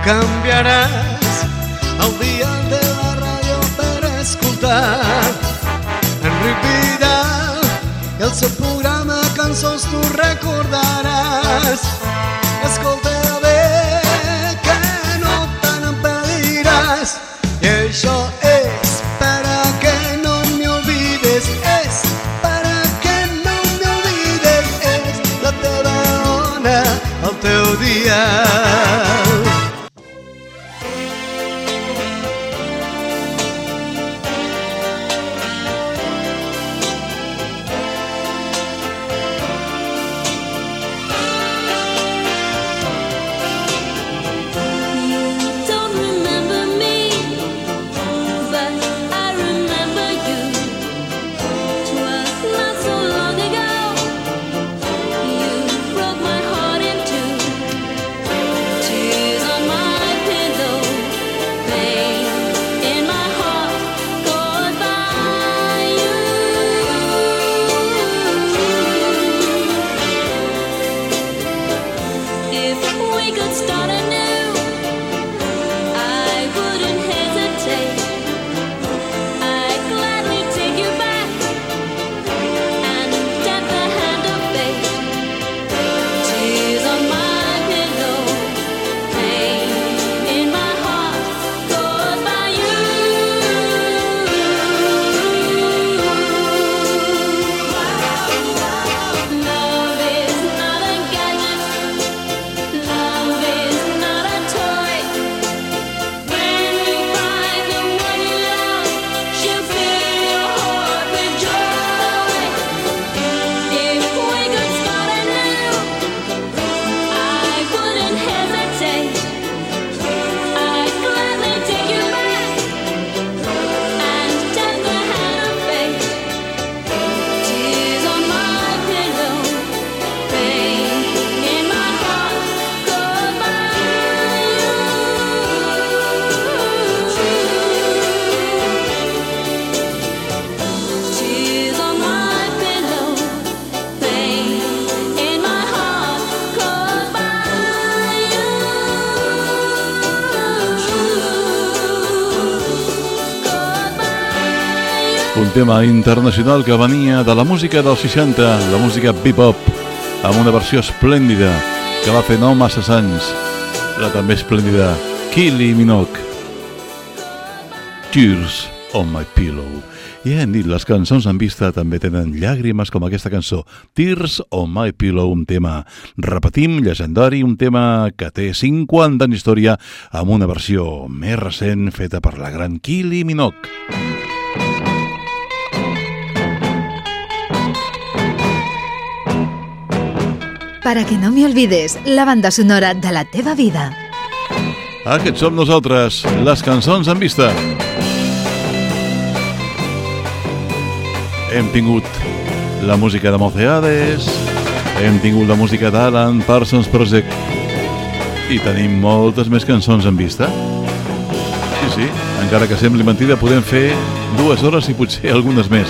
Canviaràs el dial de la ràdio per escoltar Enric Vidal i el seu programa Cançons tu recordaràs. Escolta bé que no te n'empediràs i això és para que no me olvides, és para que no me olvides, és la teva ona, el teu dial. Un tema internacional que venia de la música dels 60, la música bebop, amb una versió esplèndida que va fer no massa anys, la també esplèndida Kylie Minogue. Tears on my pillow. I hem dit, les cançons en vista també tenen llàgrimes com aquesta cançó, Tears on my pillow, un tema, repetim, llegendari, un tema que té 50 anys d'història amb una versió més recent feta per la gran Kylie Minogue. Para que no me olvides, la banda sonora de la teva vida. Aquests som nosaltres, les cançons en vista. Hem tingut la música de Moceades, hem tingut la música d'Alan Parsons Project i tenim moltes més cançons en vista. Sí, encara que sembli mentida, podem fer 2 hores i potser algunes més.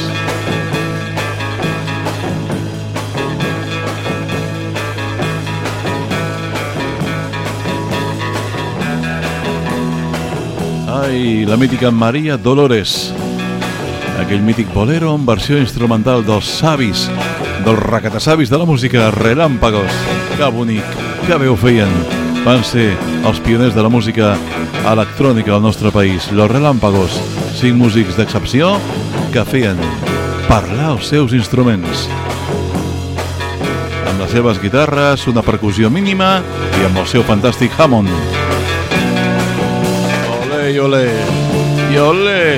Ai, la mítica Maria Dolores, aquell mític bolero en versió instrumental dels savis, dels racatassavis de la música, Relàmpagos. Que bonic, que bé ho feien. Van ser els pioners de la música electrònica al nostre país, los Relàmpagos, 5 músics d'excepció que feien parlar els seus instruments. Amb les seves guitarres, una percussió mínima i amb el seu fantàstic Hammond. I olé, i olé.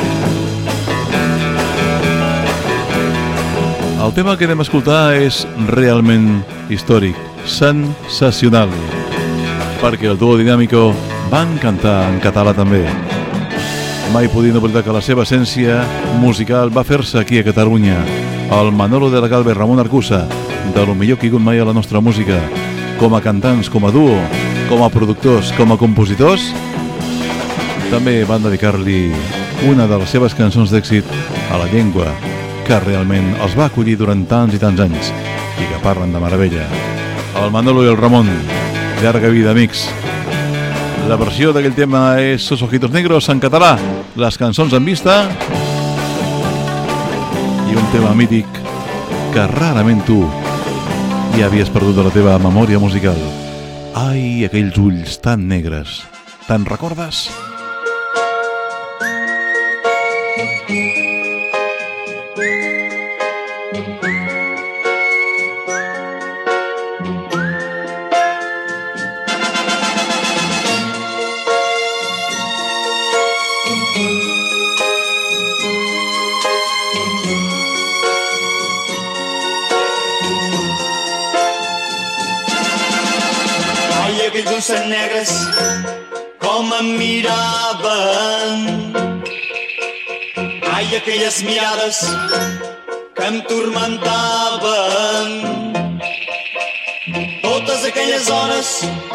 El tema que anem a escoltar és realment històric, sensacional, perquè el duo Dinàmico van cantar en català també. Mai podien oblidar que la seva essència musical va fer-se aquí a Catalunya. El Manolo de la Galve, Ramon Arcusa, de lo millor que hi ha hagut mai a la nostra música, com a cantants, com a duo, com a productors, com a compositors. També van dedicar-li una de les seves cançons d'èxit a la llengua que realment els va acollir durant tants i tants anys i que parlen de meravella. El Manolo i el Ramon, llarga vida, amics. La versió d'aquell tema és Sos ojitos negros en català, les cançons en vista i un tema mític que rarament tu ja havies perdut de la teva memòria musical. Ai, aquells ulls tan negres, te'n recordes? Ulls negres com em miraven. Ai, aquelles mirades que em turmentaven. Totes aquelles hores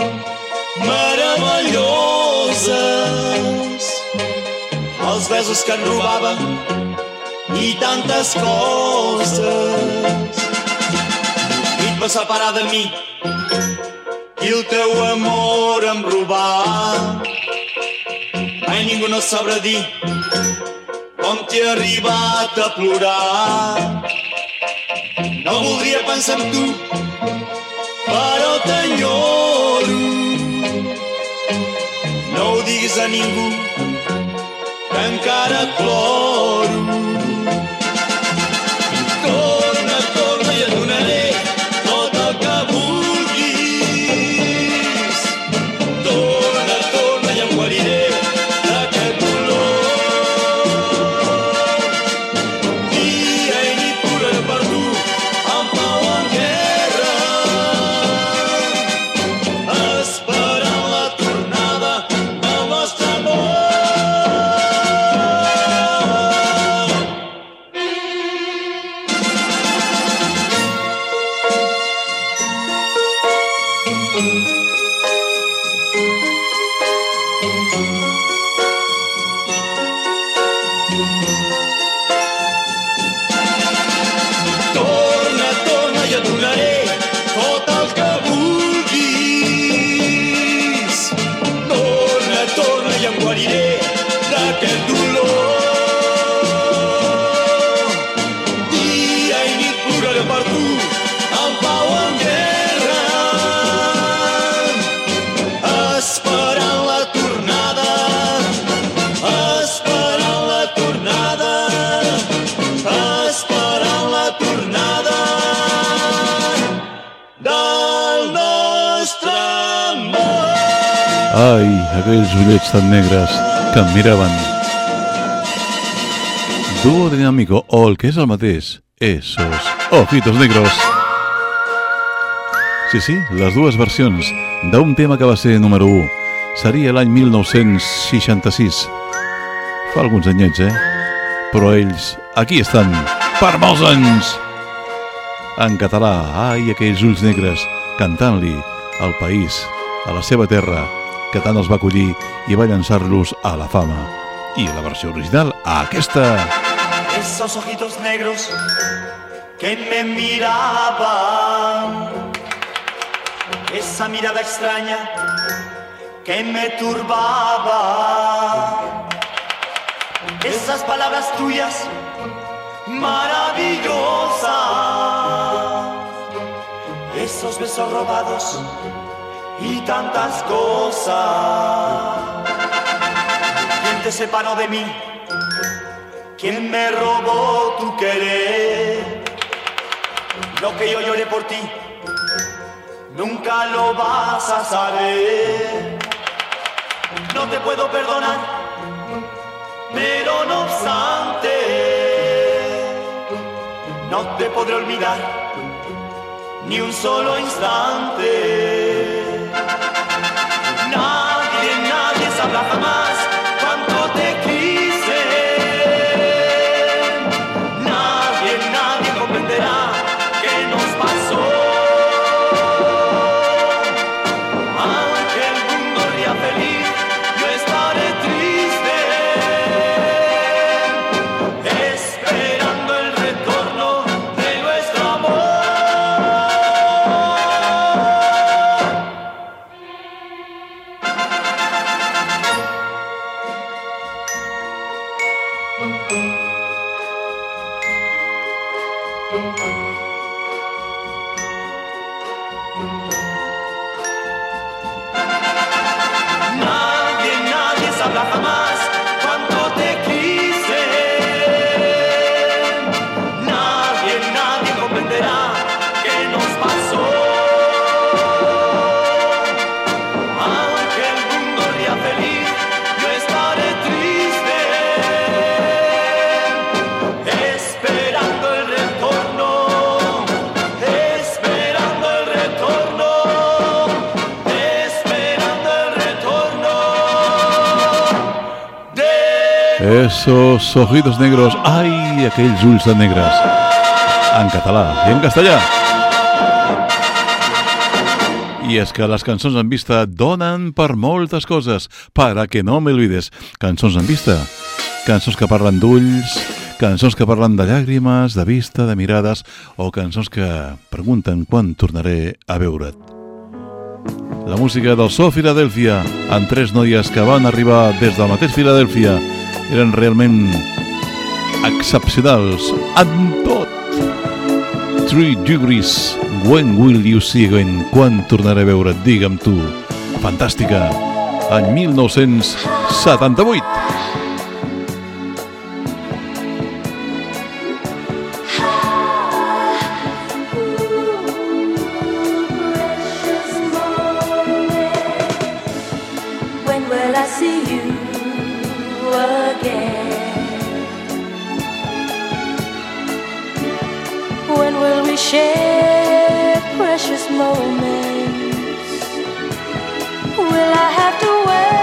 meravelloses, els besos que em robava i tantes coses. I et va separar de mi i el teu amor em robà. Ai, ningú no sabrà dir com t'he arribat a plorar. No voldria pensar en tu, però t'enyoro. No ho diguis a ningú, que encara ploro. Torna, torna i et donaré tot el que vull. Ai, aquells ullets tan negres que em miraven. Dúo dinámico, o el que és el mateix, esos ojitos negros. Sí, les dues versions d'un tema que va ser número 1. Seria l'any 1966. Fa alguns anyets, Però ells aquí estan, per molts anys. En català, ai, aquells ulls negres, cantant-li al país, a la seva terra, que tant els va acollir i va llançar-los a la fama. I la versió original, aquesta. Esos ojitos negros que me miraban, esa mirada extraña que me turbaba, esas palabras tuyas maravillosas, esos besos robados y tantas cosas. ¿Quién te separó de mí? ¿Quién me robó tu querer? Lo que yo lloré por ti nunca lo vas a saber. No te puedo perdonar, pero no obstante no te podré olvidar ni un solo instante. Nadie sabrá jamás cuánto te quise. Nadie comprenderá qué nos pasó. Aunque el mundo ría feliz, yo estaré triste, esperando el retorno de nuestro amor. Nadie sabrá jamás cuánto te quise. Nadie comprenderá qué nos pasó. Aunque el mundo ría feliz, yo estaré triste, esperando el retorno, esperando el retorno, esperando el retorno de... Esos ojitos negros, ai, aquells ulls de negres. En català i en castellà. I és que les cançons en vista donen per moltes coses. Para que no me olvides. Cançons en vista. Cançons que parlen d'ulls, cançons que parlen de llàgrimes, de vista, de mirades, o cançons que pregunten quan tornaré a veure't. La música del So Filadèlfia, amb tres noies que van arribar des del mateix Filadèlfia, eren realment excepcionals en tot. 3 Degrees, When Will You See Again? Quan tornaré a veure't? Digue'm tu. Fantàstica. En 1978. When will I see you again? When will we share precious moments? Will I have to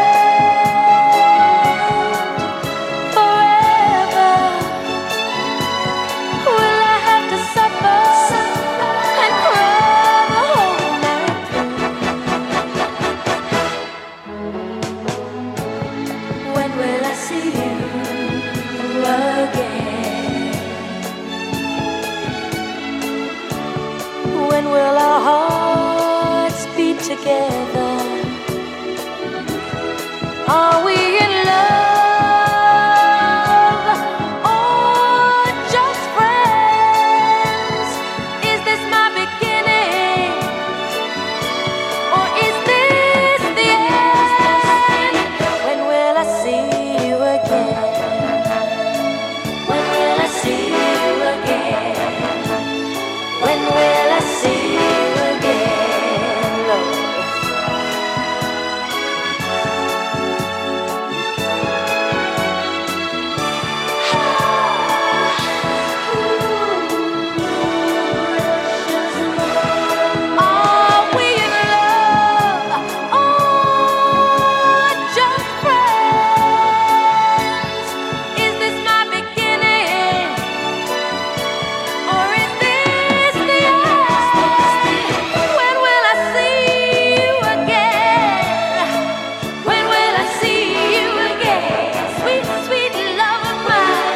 wait forever? Will I have to suffer and cry the whole night through? When will I see you again? When will our hearts beat together? Are we in love or just friends? Is this my beginning or is this the end? When will I see you again? When will I see you again? When will I see you again, Lord? Are we in love or just friends? Is this my beginning or is this the end? When will I see you again? When will I see you again? Sweet, sweet love of mine.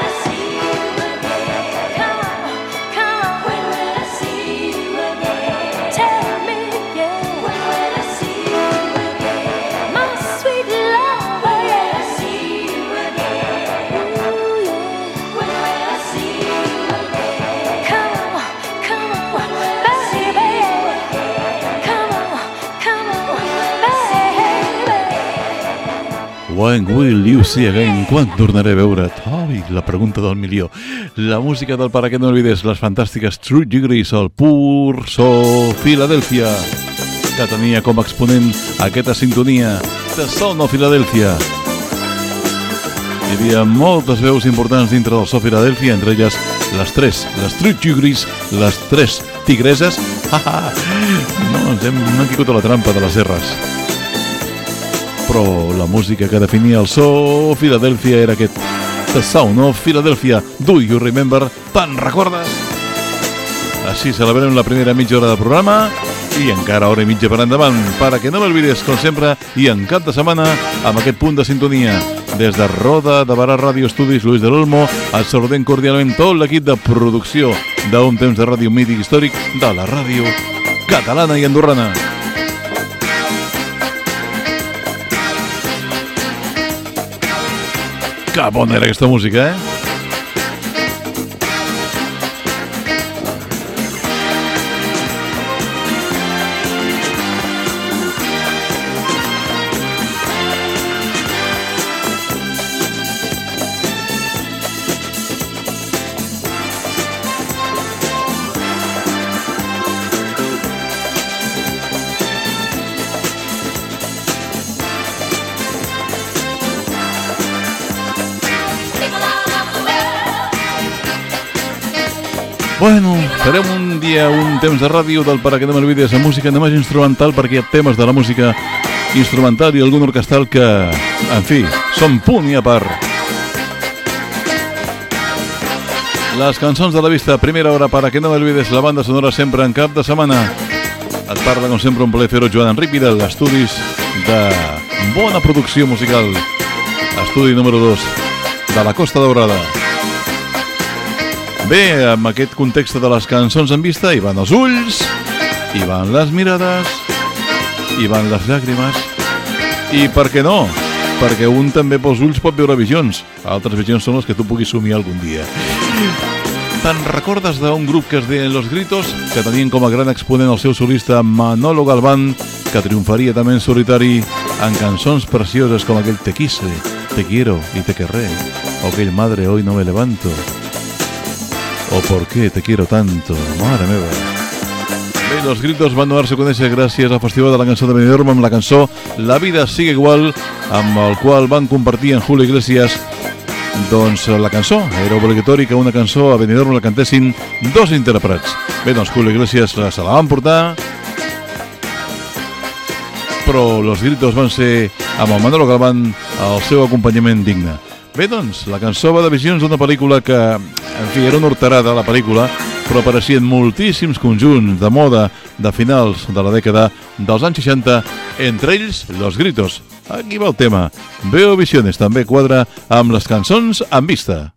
Come on, come on. When will I see you again? Tell me again. When will I see you again? My sweet love. When will I see you again? Ooh, yeah. When will I see you again? Come on, come on, baby. Come on, baby. When will you see again? Quan tornaré a veure't? Ai, la pregunta del milió. La música del Para que no olvides, les fantàstiques 3 Degrees, el pur so Filadèlfia, que tenia com a exponent aquesta sintonia, The Sound of Philadelphia. Hi havia moltes veus importants dintre del so Filadèlfia, entre elles les 3 Degrees, les 3 tigreses. No, ens hem caigut a la trampa de les serres. Però la música que definia el so Filadèlfia era aquest The Sound of Philadelphia. Do you remember? Te'n recordes? Així celebrem la primera mitja hora de programa i encara hora i mitja per endavant, para que no m'olvides, com sempre, i en cap de setmana amb aquest punt de sintonia. Des de Roda de Barà Ràdio Estudis Luis de l'Olmo, et saludem cordialment tot l'equip de producció d'un temps de ràdio mític històric de la ràdio catalana i andorrana. Que bona era aquesta música, eh? Bueno, farem un dia un temps de ràdio del Para que no m'olvides la música només instrumental, perquè hi ha temes de la música instrumental i algun orquestral que, en fi, són punt i a part. Les cançons de la vista, primera hora, Para que no m'olvides la banda sonora sempre en cap de setmana. Et parla, com sempre, un plaer fer-ho, Joan Enric Vidal, estudis de bona producció musical. Estudi número 2 de la Costa Daurada. Bé, amb aquest context de les cançons en vista hi van els ulls, hi van les mirades, hi van les llàgrimes i per què no? Perquè un també pels ulls pot veure visions. Altres visions són les que tu puguis somiar algun dia. Te'n recordes d'un grup que es deien Los Gritos, que tenien com a gran exponent el seu solista Manolo Galván, que triomfaria també en solitari en cançons precioses com aquell Te quise, te quiero y te querré, o aquell Madre hoy no me levanto, o ¿por qué te quiero tanto? Mare meva. Bé, Los Gritos van donar-se a conèixer gràcies al Festival de la Cançó de Benidorm amb la cançó La vida sigue igual, amb el qual van compartir en Julio Iglesias. Doncs la cançó era obligatori que una cançó a Benidorm la cantessin dos intèrprets. Bé, doncs Julio Iglesias se la van portar, però Los Gritos van ser, amb el Manolo Galván, el seu acompanyament digne. Bé, doncs, la cançó va de visions d'una pel·lícula que, en fi, era una horterada, la pel·lícula, però apareixien moltíssims conjunts de moda de finals de la dècada dels anys 60, entre ells Los Gritos. Aquí va el tema. Veo visiones, també quadra amb les cançons en vista.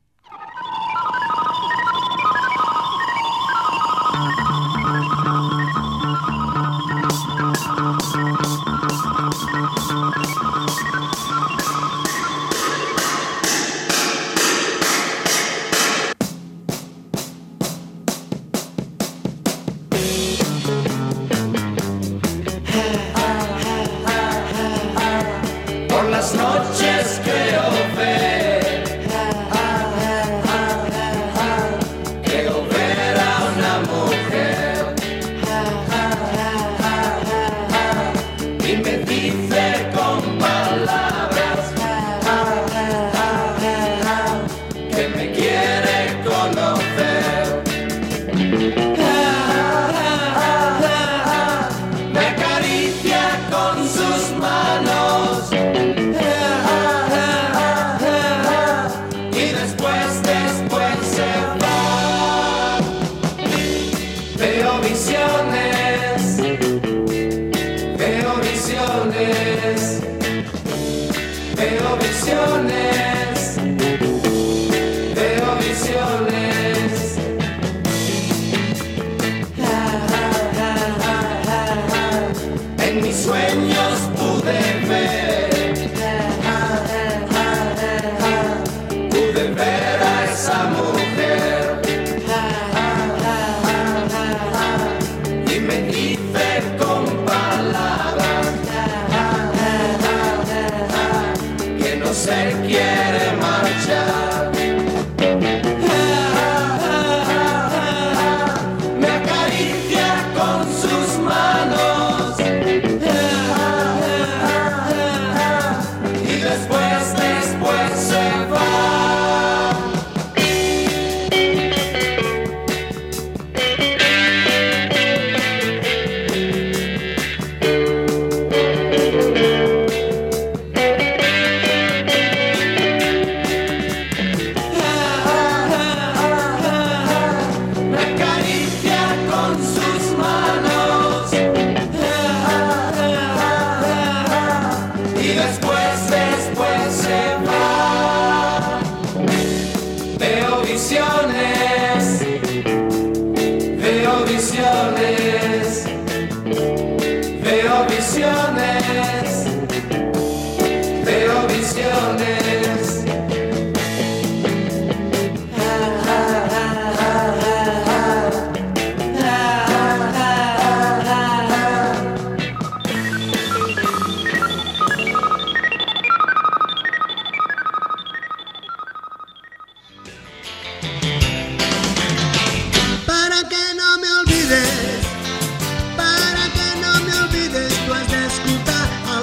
Para que no me olvides, tú has de escuchar a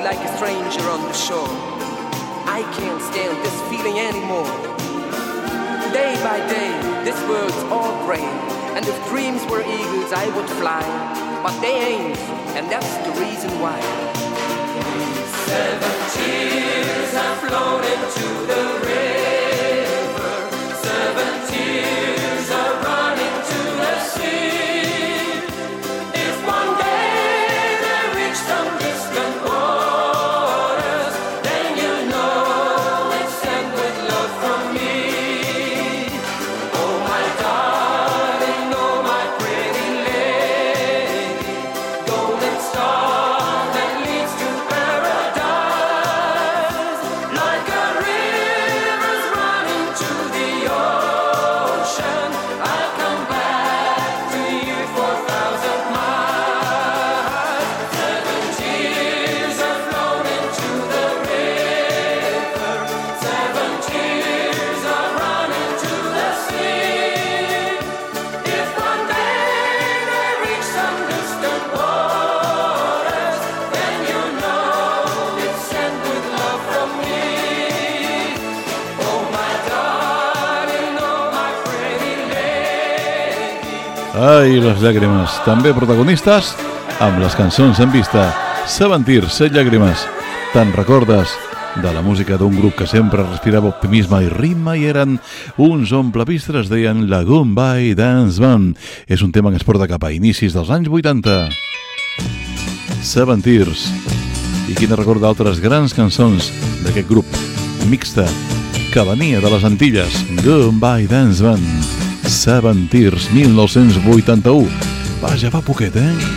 like a stranger on the shore. I can't stand this feeling anymore. Day by day, this world's all gray, and if dreams were eagles, I would fly. But they ain't, and that's the reason why. 7 tears have flown into the river. 7 tears are running to the sea. If one day they reach some distant waters, then you know it's sent with love from me. Oh my darling, oh my pretty lady, golden star that leads to paradise. Like a river's running to the ocean, I'll come back to you for 1,000 miles. 7 tears have flown into the river. 7 tears are running to the sea. If one day they reach some distant waters, then you know it's sent with love from me. Oh my darling, oh my pretty lady. Ai, les llàgrimes, també protagonistes amb les cançons en vista. 7 Tears, 7 llàgrimes. Te'n recordes de la música d'un grup que sempre respirava optimisme i ritme i eren uns omplevistres, es deien la Goodbye Dance Band. És un tema que ens porta cap a inicis dels anys 80. 7 Tears. I qui no recorda altres grans cançons d'aquest grup mixta que venia de les Antilles. Goodbye Dance Band. 7 Tears, 1981. Vaja, fa poquet,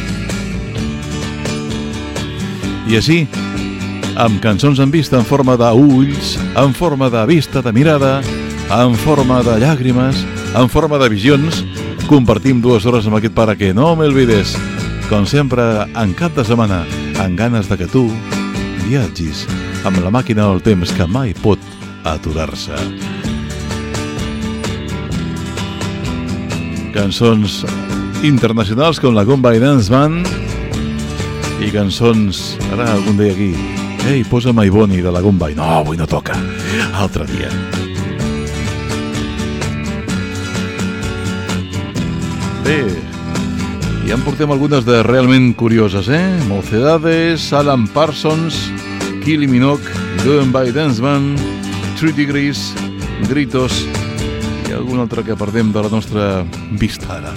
I així, amb cançons en vista en forma d'ulls, en forma de vista, de mirada, en forma de llàgrimes, en forma de visions, compartim 2 hores amb aquest Para que no me olvides. Com sempre, en cap de setmana, amb ganes de que tu viatgis amb la màquina del temps que mai pot aturar-se. Cançons internacionals com la Goodbye Dance Band i cançons, ara algun dia aquí, ei, posa My Bonnie de la Goodbye. No, avui no toca, altre dia. Bé, ja en portem algunes de realment curioses, Mocedades, Alan Parsons, Kylie Minogue, Goodbye Dance Band, 3 Degrees, Gritos i algun altre que perdem de la nostra vista ara.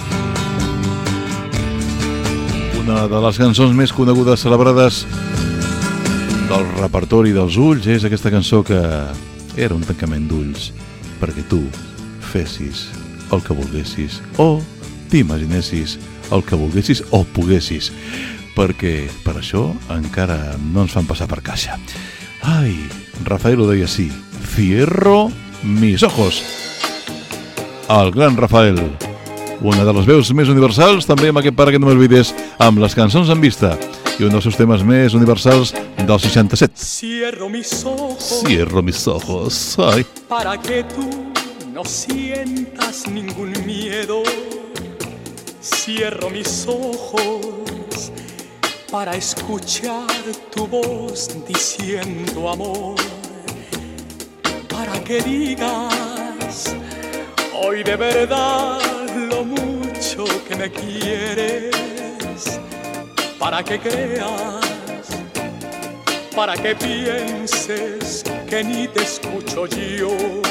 Una de les cançons més conegudes, celebrades del repertori dels ulls és aquesta cançó que era un tancament d'ulls perquè tu fessis el que volguessis o t'imaginessis el que volguessis o poguessis, perquè per això encara no ens fan passar per caixa. Ai, Rafael ho deia així: cierro mis ojos. El gran Rafael, una de les veus més universals, també amb aquest Para que no m'olvides, amb les cançons en vista, i un dels seus temes més universals del 67. Cierro mis ojos. Cierro mis ojos. Ay. Para que tú no sientas ningún miedo. Cierro mis ojos para escuchar tu voz diciendo amor. Para que digas hoy de verdad lo mucho que me quieres. Para que creas, para que pienses que ni te escucho yo.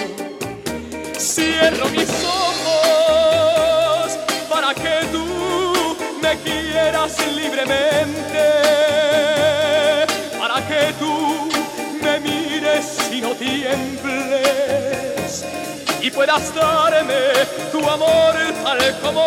Cierro mis ojos para que tú me quieras libremente, para que tú me mires y no tiembles y puedas darme tu amor tal como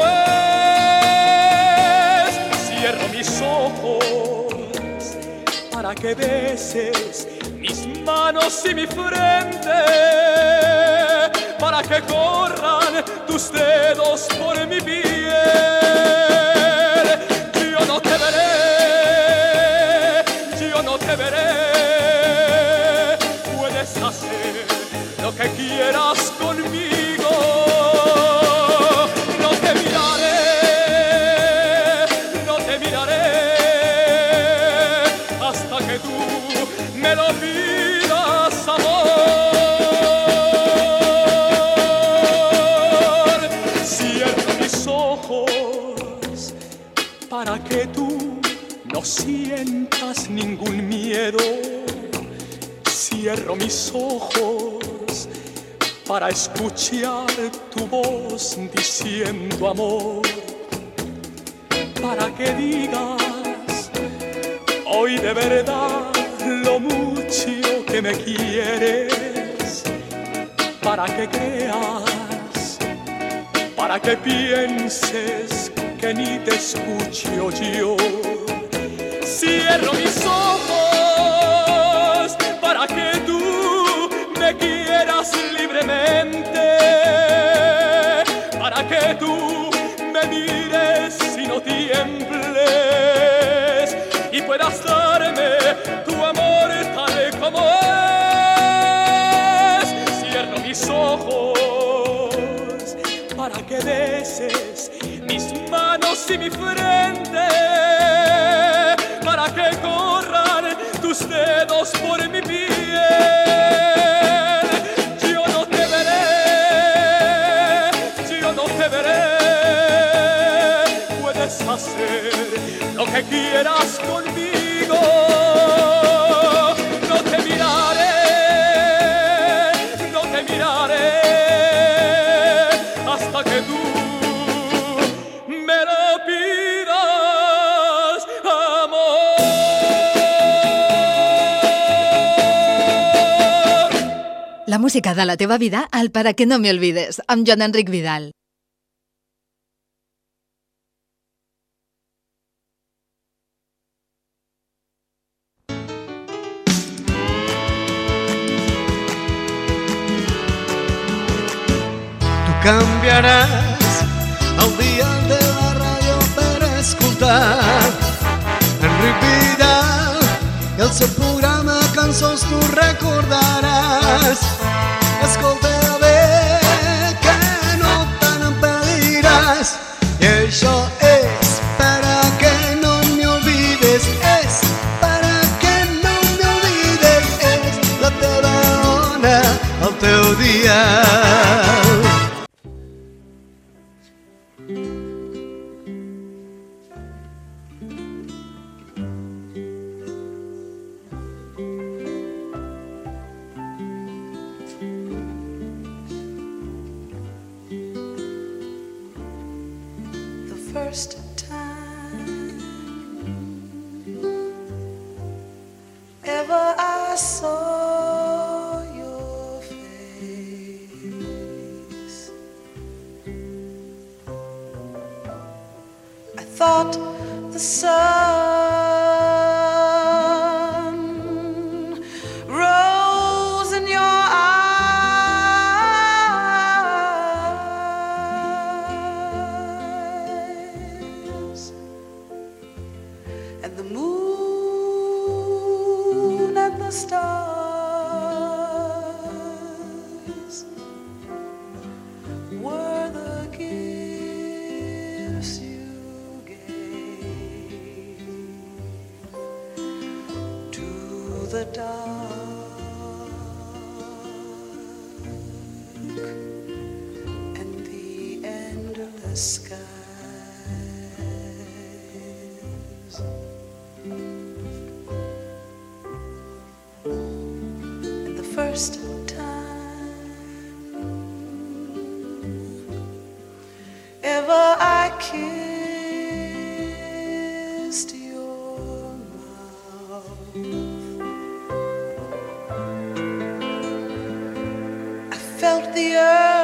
es. Cierro mis ojos para que beses mis manos y mi frente, para que corran tus dedos por mi piel. Yo no te veré, yo no te veré. Puedes hacer lo que quieras conmigo. No te miraré, no te miraré hasta que tú para que tú no sientas ningún miedo. Cierro mis ojos para escuchar tu voz diciendo amor, para que digas hoy de verdad lo mucho que me quieres, para que creas, para que pienses que ni te escucho yo. Cierro mis ojos para que tú me quieras libremente, para que tú me mires y no tiembles y puedas darme tu amor tal como es. Cierro mis ojos para que beses mis manos y mi frente, para que corran tus dedos por mi piel. Yo no te veré, yo no te veré. Puedes hacer lo que quieras conmigo. No te miraré, no te miraré hasta que tú me lo pidas, amor. La música de la teva vida al Para que no me olvides, amb Joan Enric Vidal. Canviaràs el dial de la ràdio per escoltar Enric Vidal i el seu programa Cançons tu recordaràs. Escolta bé que no te n'empediràs i això és para que no me olvides, és para que no me olvides, és la teva ona, el teu dial. First time ever I saw your face, I thought the sun rose in your eyes, and the moon and the stars were the gifts you gave to the dark and the endless skies. And the first time ever I kissed your mouth, I felt the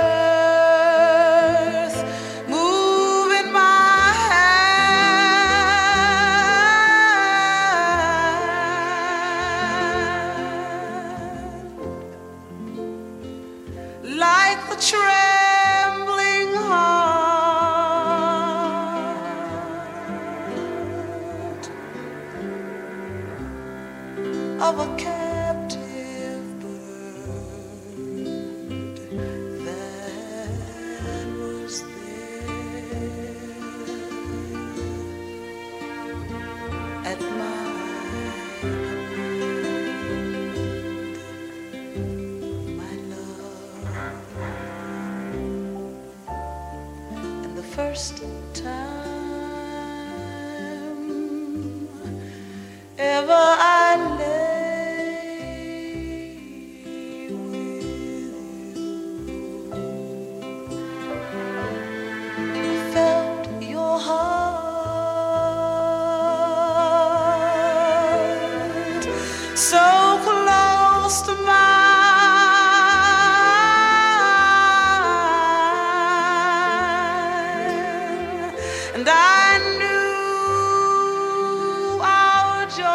earth move in my hand, like the trembling heart of a captive bird that was there at my command, my love. And the first time ever I lay with you, felt your heart so close to mine, and I knew our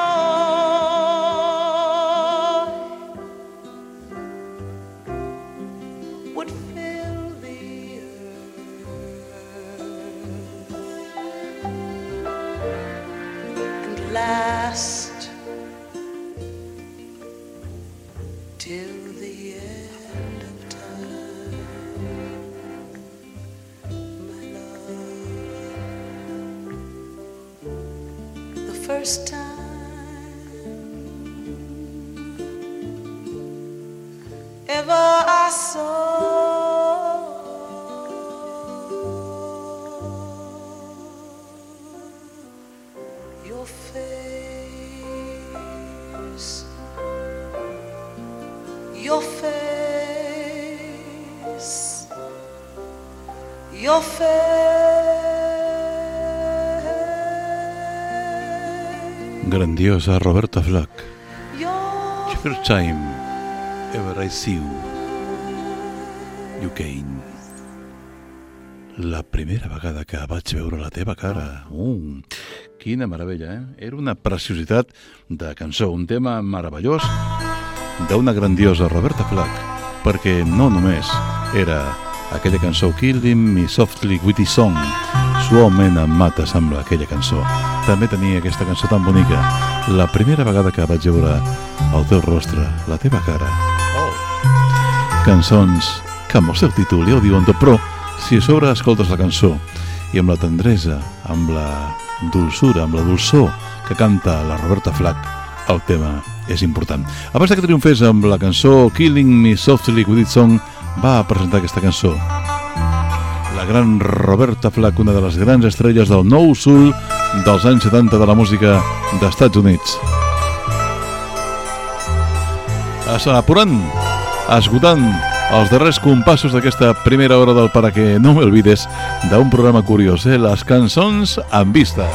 joy would fill the earth and last till the end of time, my love. The first time ever I saw your face, your face, your face, Grandiosa Roberta Flack. your First time ever I see you came. La primera vegada que vaig veure la teva cara. Quina meravella, eh? Era una preciositat de cançó, un tema meravellós d'una grandiosa Roberta Flack, perquè no només era aquella cançó Killing Me Softly with His Song, suaument em mata, sembla, aquella cançó. També tenia aquesta cançó tan bonica, la primera vegada que vaig veure el teu rostre, la teva cara. Cançons que amb el seu títol ja ho diuen tot, però si a sobre escoltes la cançó i amb la tendresa, amb la dolçura, amb la dolçor que canta la Roberta Flack, el tema és important. Abans que triomfés amb la cançó Killing Me Softly with His Song, va presentar aquesta cançó. La gran Roberta Flack, una de les grans estrelles del nou soul dels anys 70 de la música d'Estats Units. Apurant, esgotant els darrers compassos d'aquesta primera hora del Para que no me olvides, d'un programa curiós, les cançons en vista.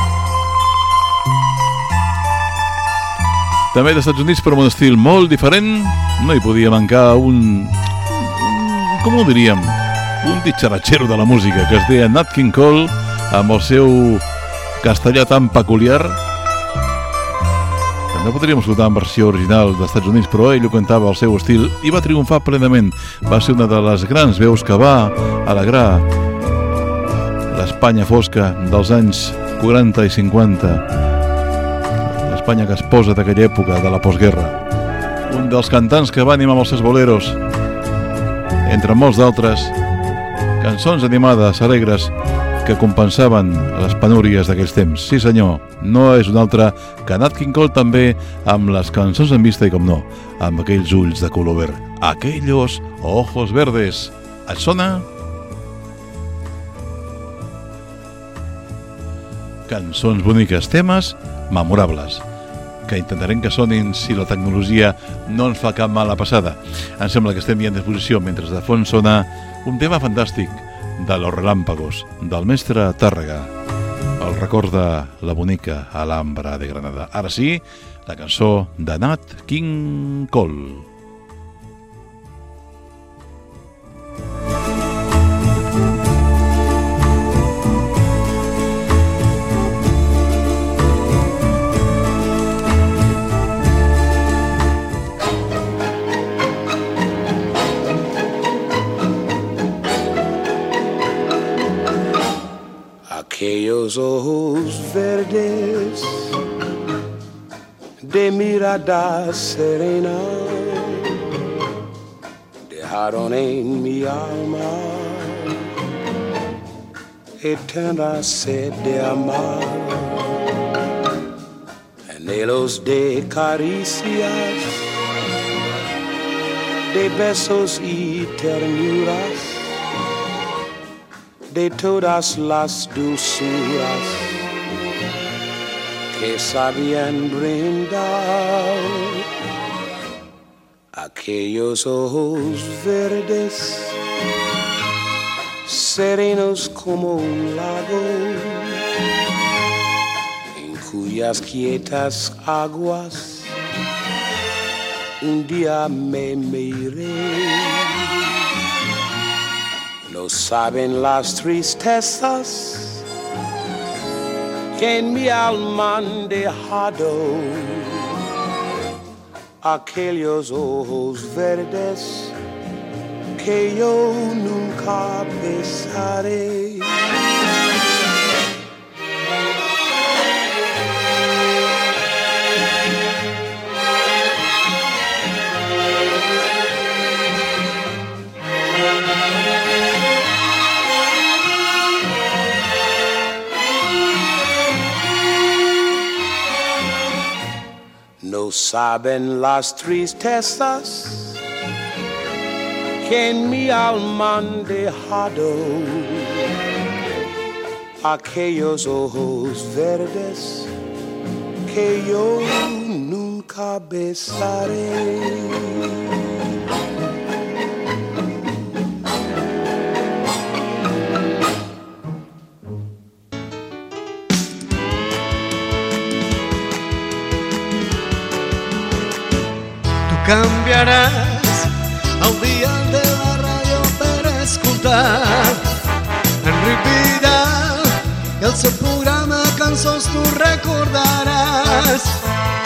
També d'Estats Units, però amb un estil molt diferent, no hi podia mancar com ho diríem, un ditxaratxero de la música que es deia Nat King Cole, amb el seu castellà tan peculiar. També podríem escoltar en versió original d'Estats Units, però ell ho cantava al seu estil i va triomfar plenament. Va ser una de les grans veus que va alegrar l'Espanya fosca dels anys 40 i 50, l'Espanya que es posa d'aquella època de la postguerra. Un dels cantants que va animar amb els seus boleros, entre molts d'altres, cançons animades, alegres, que compensaven les penúries d'aquells temps. Sí senyor, no és un altre que Nat King Cole, també amb les cançons en vista i, com no, amb aquells ulls de color verd, aquellos ojos verdes. Et sona? Cançons boniques, temes memorables, que intentarem que sonin si la tecnologia no ens fa cap mala passada. Em sembla que estem ja en disposició, mentre de fons sona un tema fantàstic de Los Relámpagos, del mestre Tàrrega. El record de la bonica Alhambra de Granada. Ara sí, la cançó de Nat King Cole. Aquellos ojos verdes de mirada serena dejaron en mi alma eterna sed de amar, anhelos de caricias, de besos y ternuras, de todas las dulzuras que sabían brindar. Aquellos ojos verdes, serenos como un lago, en cuyas quietas aguas un día me miré. No saben las tristezas que en mi alma han dejado aquellos ojos verdes que yo nunca besaré. No saben las tristezas que en mi alma han dejado aquellos ojos verdes que yo nunca besaré. Canviaràs el dial de la ràdio per escoltar Enric Vidal i el seu programa Cançons tu recordaràs.